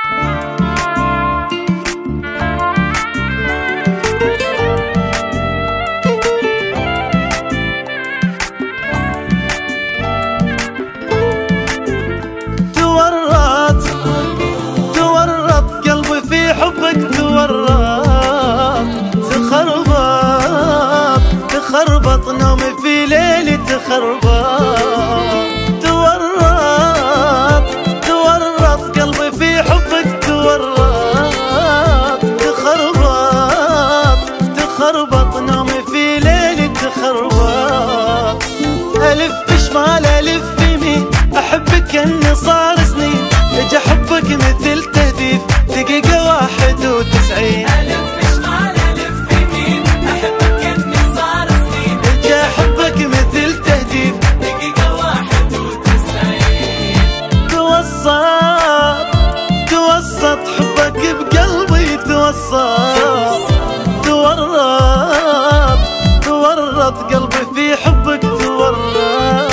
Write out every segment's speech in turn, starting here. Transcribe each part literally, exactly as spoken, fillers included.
تورط تورط قلبي في حبك، تورط تخربط تخربط نومي في ليلي، تخربط تورط تورط قلبي في حبك، تورط تخربط تخربط نومي في ليلي، تخربط. ألف شمال ألف يمين أحبك إني صار سنين، اجي أحبك مثل تهديف دقيقة واحد وتسعين. ألف شمال ألف يمين أحبك إني صار سنين، اجي أحبك مثل تهديف دقيقة واحد وتسعين. توسط توسط حبك بقلبي، توسط تورط تورط قلبي في حبك، تورط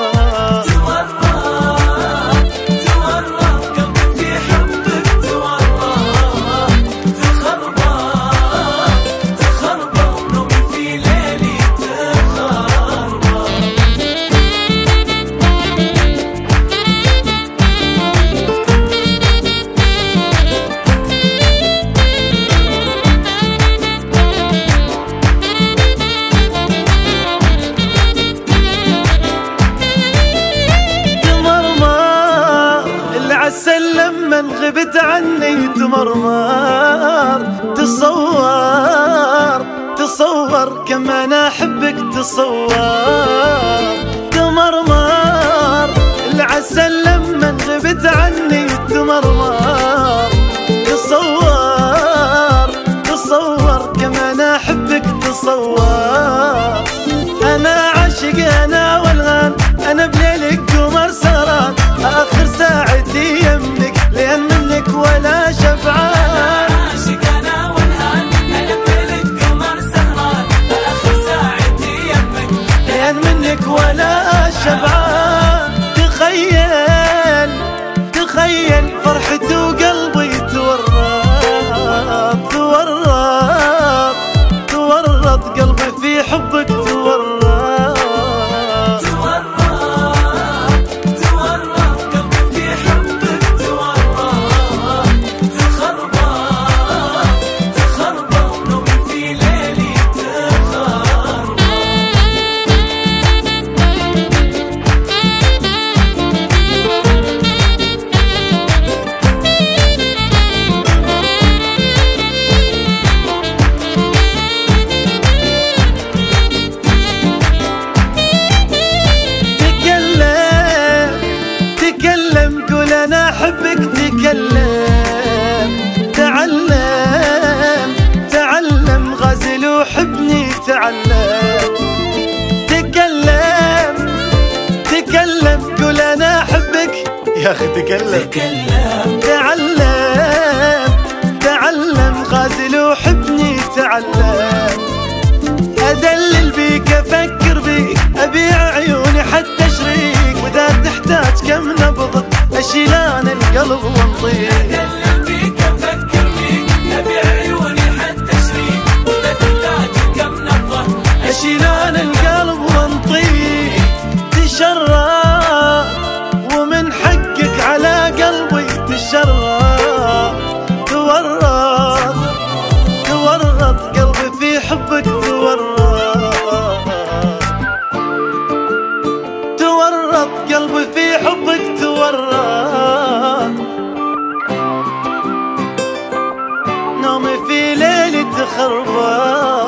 سلم من غبت عني، تمرمر تصور تصور كم انا احبك، تصور تمرمر العسل لما غبت عني، تمرمر تصور تصور كم انا احبك، تصور. انا عاشق انا والغان، انا بليلك قمر سهران، اخر ساعتي يمك لين منك ولا شبعان. عاشق انا والغان، انا بليلك قمر سهران، اخر ساعتي يمك لين منك ولا شبعان. تخيل تخيل فرحتي وقلبي تورط تورط تورط قلبي في حبك، تورط أحبك، تكلم تعلم تعلم غازل وحبني، تعلم تكلم تكلم قول أنا أحبك يا أخي، تكلم تعلم تعلم غازل وحبني، تعلم. أدلل بيك أفكر بيك أبيع عيوني حتى شريك، وإذا تحتاج كم نبض أشيل أنا القلب وانطيك. أدلل بيك أفكر بيك أبيع عيوني حتى شريك، وإذا تحتاج كم نبض أشيل أنا القلب وانطيك. تشرف ومن حقك على قلبي تشرف، تورط تورط قلبي في حبك، تورط تورط قلبي في حبك، تورط نومي في ليلي تخربط.